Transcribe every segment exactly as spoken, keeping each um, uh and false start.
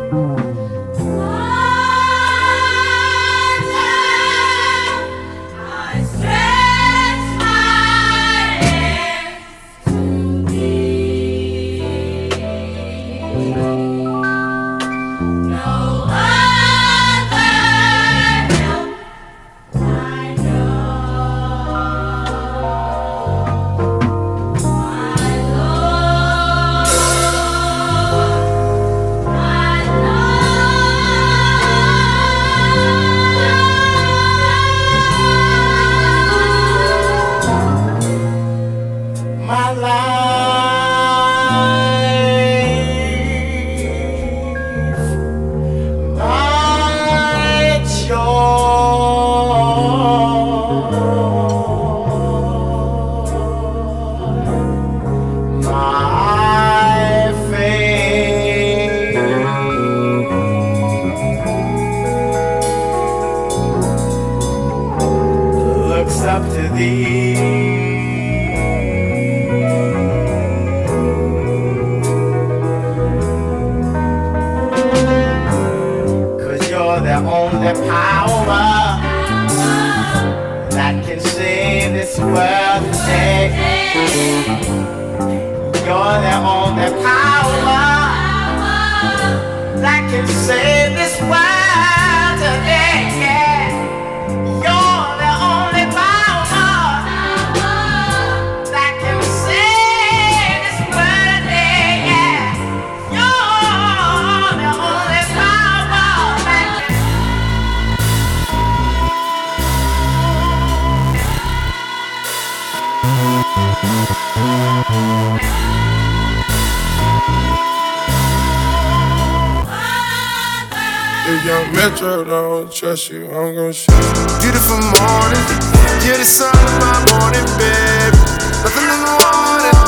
Metro don't trust you, I'm gon' shoot you. Beautiful morning, you're the sun of my morning, babe. Nothing in the morning.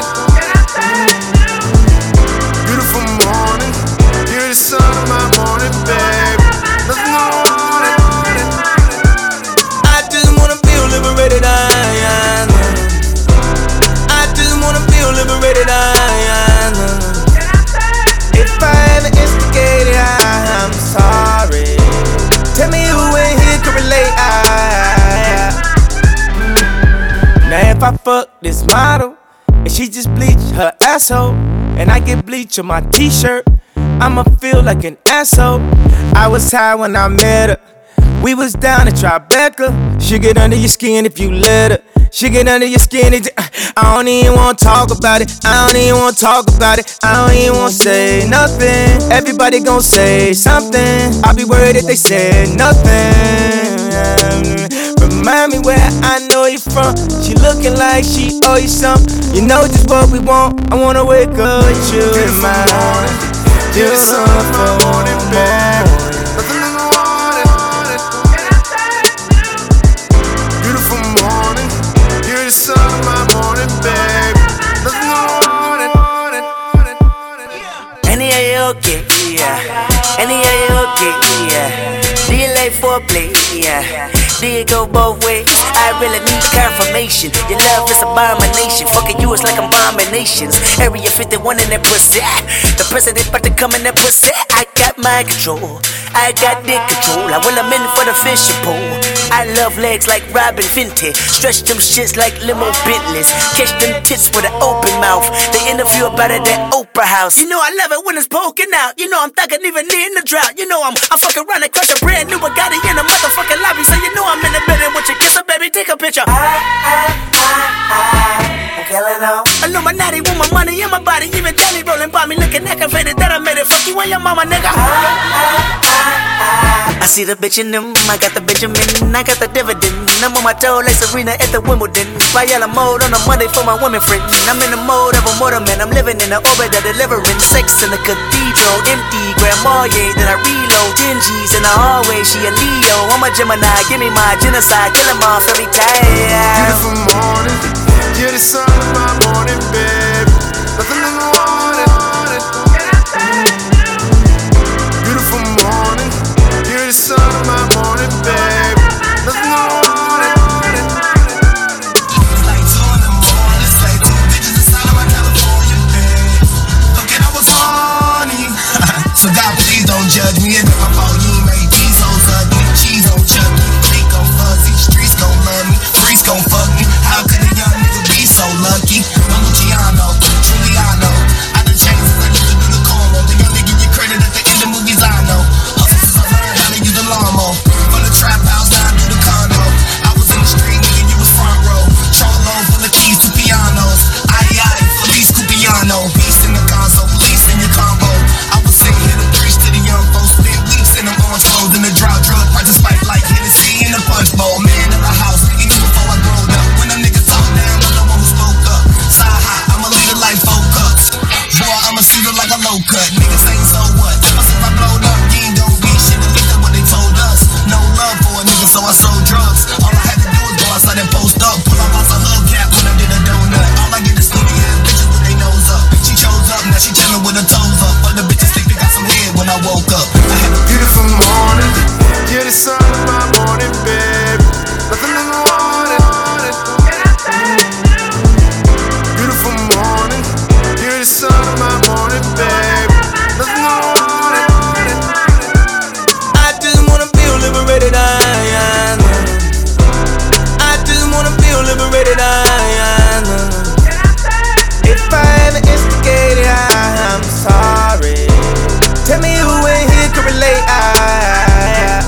Beautiful morning, you're the sun of my morning, babe. Nothing in the morning. I just wanna feel liberated, I, I just wanna feel liberated, I, if I ever instigated, I, I'm sorry. Tell me who in here can relate. I, now if I fuck this model and she just bleach her asshole, and I get bleach on my t-shirt, I'ma feel like an asshole. I was high when I met her. We was down at Tribeca. She get under your skin if you let her. She get under your skin. It, I don't even wanna talk about it. I don't even wanna talk about it. I don't even wanna say nothing. Everybody gon' say something. I'll be worried if they say nothing. Remind me where I know you from. She looking like she owe you something. You know just what we want. I wanna wake up with you in my morning. Beautiful morning, babe. Nothing in the morning. Beautiful morning. You're the sun of my morning, babe. Nothing in the morning. Any of you okay? Yeah. Any of you okay? Yeah. Do you like foreplay? Yeah. Do you go both ways? I really need confirmation. Your love is abomination. Fucking you is like abominations. Area fifty-one in that pussy. The president about to come in that pussy. I got mind control. I got dick control. I will I'm in for the fishing pole. I love legs like Robin Fenty. Stretch them shits like limo Bentleys. Catch them tits with an open mouth. They interview about it at Oprah House. You know I love it when it's poking out. You know I'm thugging even in the drought. You know I'm I'm fucking running crush a brand new Bugatti in a motherfucking lobby. So you know I'm in the building with your kiss her, baby. Take a picture. I, I, I, I, I'm killing out. Illuminati with my money in my body. Even Danny rolling by me looking aggravated that I made it. Fuck you and your mama, nigga. I, I, I, I see the bitch in them. I got the Benjamin. I got the dividend. I'm on my toe like Serena at the Wimbledon. Viola mode on a Monday for my women friend. I'm in the mode of a mortarman. I'm living in the orbit of delivering sex in the cathedral. Empty grandma, yeah, then I reload. ten G's in the hallway, she a Leo. I'm a Gemini, give me my genocide. Kill 'em off every time. Beautiful morning, you're the sun of my morning, babe. Nothing in the morning. Beautiful morning, you're the sun of my morning, babe. Nothing in the morning. It's like two in the morning, it's like two bitches inside of my California bed. Okay, I was horny, so God please. please don't judge me. It's my fault you ain't made these hoes ugly. Cheese on Chucky, click on fuzzy. Streets gon' love me, freaks gon' fuck me. How could a young nigga be so lucky? No Luciano, truly I know. I done changed since I used to do the combo. They only give you credit at the end of movies I know. Hustle since I learned how to use the lawnmower. From the trap house down to the condo. I was in the street, nigga, you was front row. Charlo full of keys to pianos. Aye aye, Feliz Cupiano. Beast in the console, police in your combo. I was sitting here to preach to the young folks. Spent weeks in them orange clothes in the drought. Drug prices spike like Hennessy in the punch bowl. Man in the house, even before I growed up. When them niggas talk down, I'm the one who spoke up. Side high, I'ma lead it like focus. Boy, I'ma shoot it like a low cut. Niggas ain't so what? Ever since I blowed up, you ain't gon' be shit. At least that's what they told us. No love for a nigga, so I sold drugs. All I had to do was go outside and post up. Pull up off a hubcap when I did a donut. All I get is skinny ass bitches with their nose up. She chose up, now she chillin' with her toes up. But the bitches think they got some head when I woke up. I had a Beautiful morning, you're the sun of my morning, babe. Nothing in the morning. Beautiful morning, you're the sun of my morning, babe. Nothing in the morning. I just wanna feel liberated, I am. I just wanna feel liberated, I am. If I ever instigated, I'm sorry. Tell me who in here can relate. I,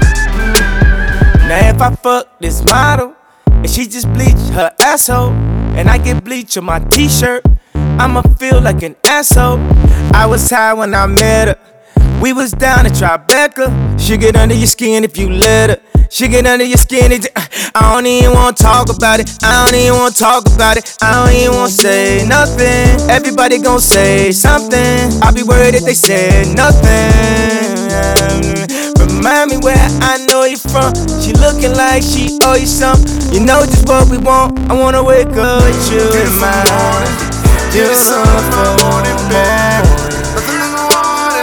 now if I fuck this model and she just bleach her asshole, and I get bleach on my t-shirt, I'ma feel like an asshole. I was high when I met her. We was down at Tribeca. She get under your skin if you let her. She get under your skin. It, I don't even wanna talk about it. I don't even wanna talk about it. I don't even wanna say nothing. Everybody gon' say something. I'll be worried if they say nothing. Remind me where I know you from. She looking like she owe you something. You know just what we want. I wanna wake up with you in my morning. Beautiful morning, babe. Nothing in the morning.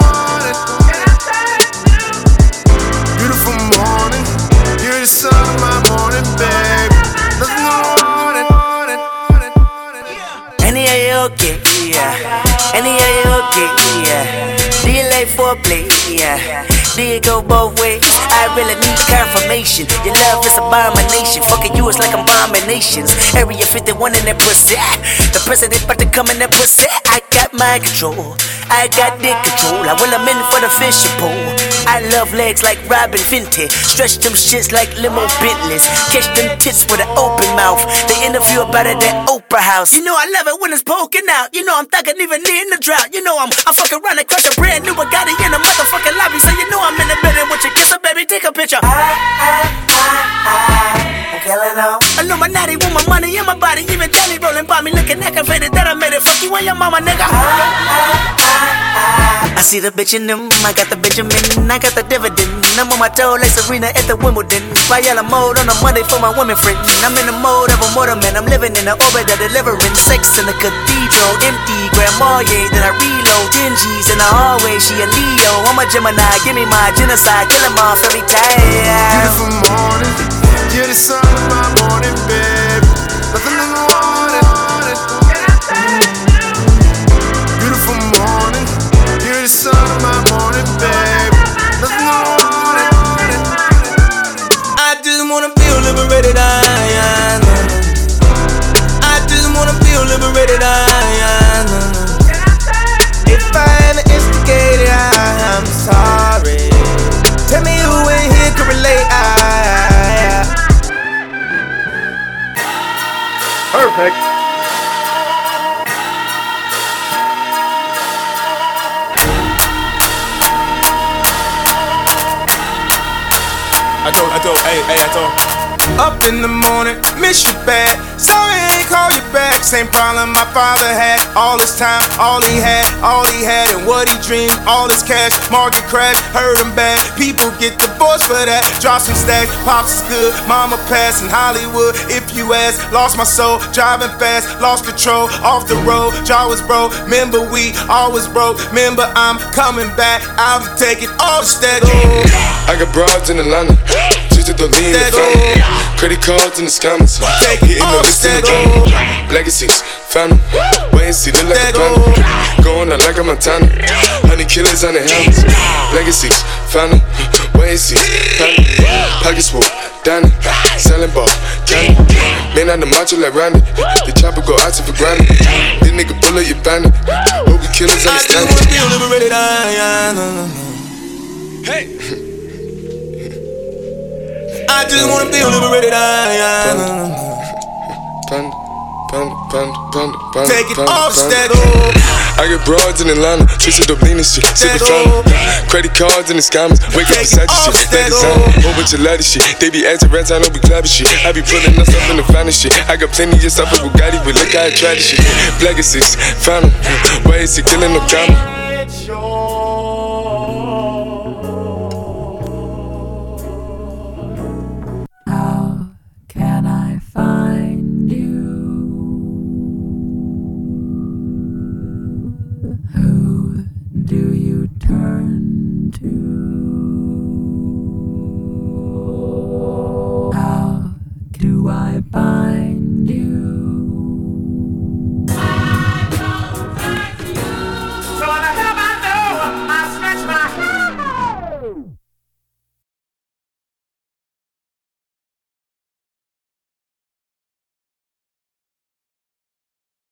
Beautiful morning. You're the sun of my morning, babe. Nothing in the morning. Any okay, yeah. Any okay, yeah. Do you like foreplay, yeah. Do you go both ways? I really need confirmation. Your love is abomination. Fucking you is like abominations. Area fifty-one in that pussy. The president about to come in that pussy. I got mind control. I got dick control. I will I'm in for the fishing pole. I love legs like Robin Fenty. Stretch them shits like limo Bentleys. Catch them tits with an open mouth. They interview about it at Oprah House. You know I love it when it's poking out. You know I'm thugging even in the drought. You know I'm I'm fucking around and crush a brand new Bugatti in a motherfucking lobby. So you know I'm in the building with your kisser, baby. Take a picture. I, I, I, I, I'm killing out. Illuminati with my money in my body. Even Johnny rolling by me looking aggravated that I made it. Fuck you and your mama, nigga. I, I, I, I see the bitch in them. I got the Benjamin. I got the dividend. I'm on my toe like Serena at the Wimbledon. Viola mode on a Monday for my women friend. I'm in the mode of a mortarman. I'm living in the orbit of delivering sex in the cathedral. Empty grandma, yeah, then I reload. ten G's in the hallway, she a Leo. I'm a Gemini, give me my genocide. Kill 'em off every time. Beautiful morning, you're the sun of my morning, babe. Nothing in the morning. Beautiful morning, you're the sun of my morning, babe. Nothing in the morning. I just wanna feel liberated, I am. I just wanna feel liberated, I am. If I ever instigated, I'm sorry. Tell me who in here can relate. I, perfect. I told, I told, hey, hey, I told. Up in the morning, miss you bad. Sorry I ain't call you back. Same problem my father had. All his time, all he had, all he had, and what he dreamed. All his cash, market crash, hurt him bad. People get divorced for that. Drop some stacks, pops is good. Mama passed in Hollywood. If you ask, lost my soul, driving fast, lost control. Off the road, jaw was broke. Remember we always broke. Remember I'm coming back. I'll be taking all the stacks. I got broads in Atlanta. Just to lean the family. Credit cards in the scammers. Hitting the list in the drum. Legacies, family. Wait and see, look like a panda. Going out like a Montana. Honey killers on the helmets. Legacies, found them. Where is he? Pockets full, Danny. Selling ball, candy. Man on the macho like Randy. The chopper go out to for granted. This nigga bullet, you bandit. Hope the killers understand it. I just wanna feel liberated. Hey. I just wanna feel liberated. Panda, panda, panda, panda, panda. Take it off, stego. I get broads in Atlanta, twisted up lean and shit. Sip the phone, credit cards and the scammers. Wake up beside your shit. That design, whole bunch of ladder shit. They be acting rats, I know we clapping shit. I be pulling us up in the finest shit. I got plenty of stuff with Bugatti, but look how I tried this shit. Black is six, found him. Why is he killing no comma? How can I find you? Who do you turn to? How do I bind you?